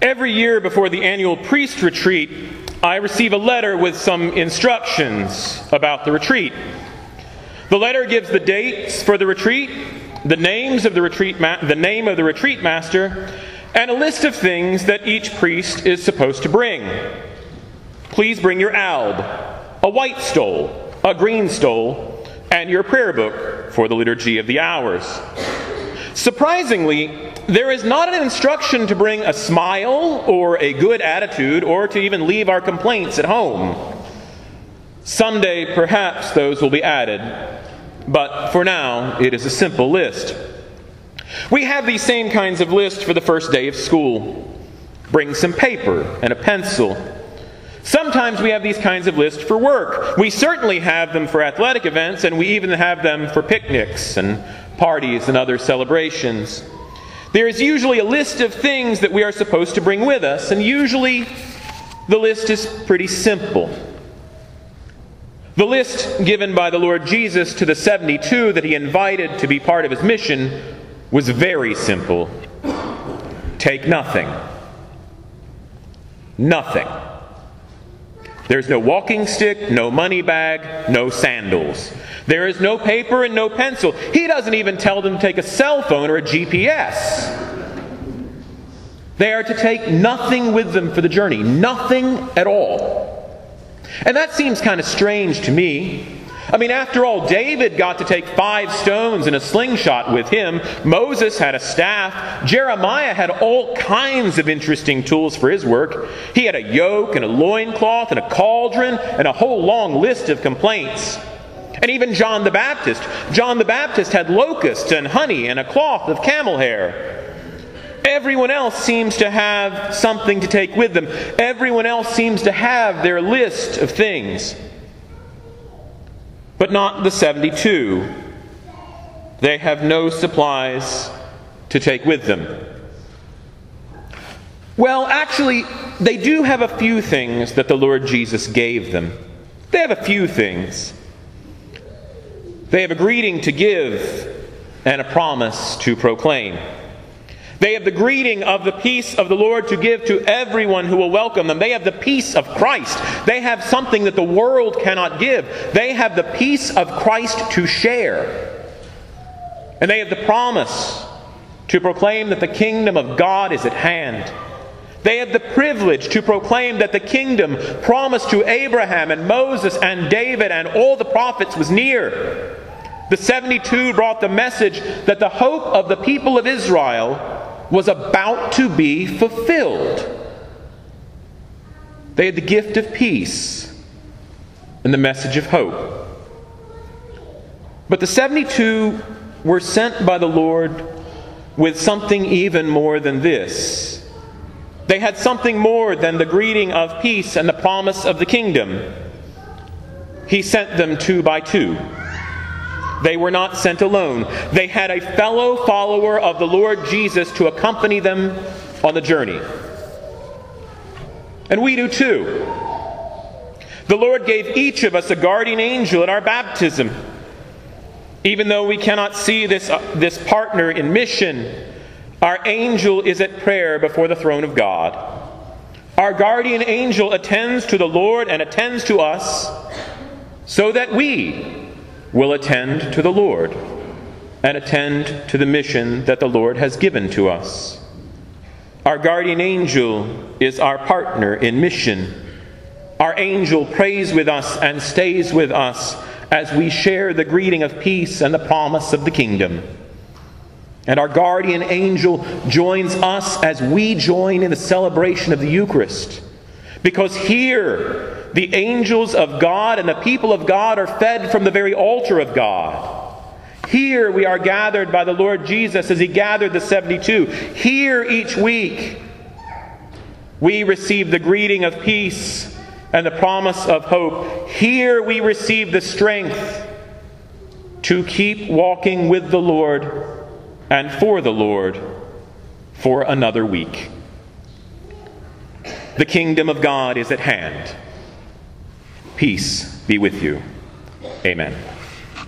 Every year before the annual priest retreat, I receive a letter with some instructions about the retreat. The letter gives the dates for the retreat, the name of the retreat master, and a list of things that each priest is supposed to bring. Please bring your alb, a white stole, a green stole, and your prayer book for the Liturgy of the Hours. Surprisingly, there is not an instruction to bring a smile or a good attitude or to even leave our complaints at home. Someday, perhaps, those will be added, but for now, it is a simple list. We have these same kinds of lists for the first day of school. Bring some paper and a pencil. Sometimes we have these kinds of lists for work. We certainly have them for athletic events, and we even have them for picnics and parties and other celebrations. There is usually a list of things that we are supposed to bring with us, and usually the list is pretty simple. The list given by the Lord Jesus to the 72 that he invited to be part of his mission was very simple. Take nothing. Nothing. There's no walking stick, no money bag, no sandals. There is no paper and no pencil. He doesn't even tell them to take a cell phone or a GPS. They are to take nothing with them for the journey. Nothing at all. And that seems kind of strange to me. I mean, after all, David got to take 5 stones and a slingshot with him. Moses had a staff. Jeremiah had all kinds of interesting tools for his work. He had a yoke and a loincloth and a cauldron and a whole long list of complaints. And even John the Baptist. John the Baptist had locusts and honey and a cloth of camel hair. Everyone else seems to have something to take with them. Everyone else seems to have their list of things. But not the 72. They have no supplies to take with them. Well, actually, they do have a few things that the Lord Jesus gave them. They have a few things. They have a greeting to give and a promise to proclaim. They have the greeting of the peace of the Lord to give to everyone who will welcome them. They have the peace of Christ. They have something that the world cannot give. They have the peace of Christ to share. And they have the promise to proclaim that the kingdom of God is at hand. They have the privilege to proclaim that the kingdom promised to Abraham and Moses and David and all the prophets was near. The 72 brought the message that the hope of the people of Israel was about to be fulfilled. They had the gift of peace and the message of hope. But the 72 were sent by the Lord with something even more than this. They had something more than the greeting of peace and the promise of the kingdom. He sent them 2 by 2. They were not sent alone. They had a fellow follower of the Lord Jesus to accompany them on the journey. And we do too. The Lord gave each of us a guardian angel at our baptism. Even though we cannot see this partner in mission, our angel is at prayer before the throne of God. Our guardian angel attends to the Lord and attends to us so that we will attend to the Lord and attend to the mission that the Lord has given to us. Our guardian angel is our partner in mission. Our angel prays with us and stays with us as we share the greeting of peace and the promise of the kingdom. And our guardian angel joins us as we join in the celebration of the Eucharist. Because here, the angels of God and the people of God are fed from the very altar of God. Here we are gathered by the Lord Jesus as he gathered the 72. Here each week we receive the greeting of peace and the promise of hope. Here we receive the strength to keep walking with the Lord and for the Lord for another week. The kingdom of God is at hand. Peace be with you. Amen.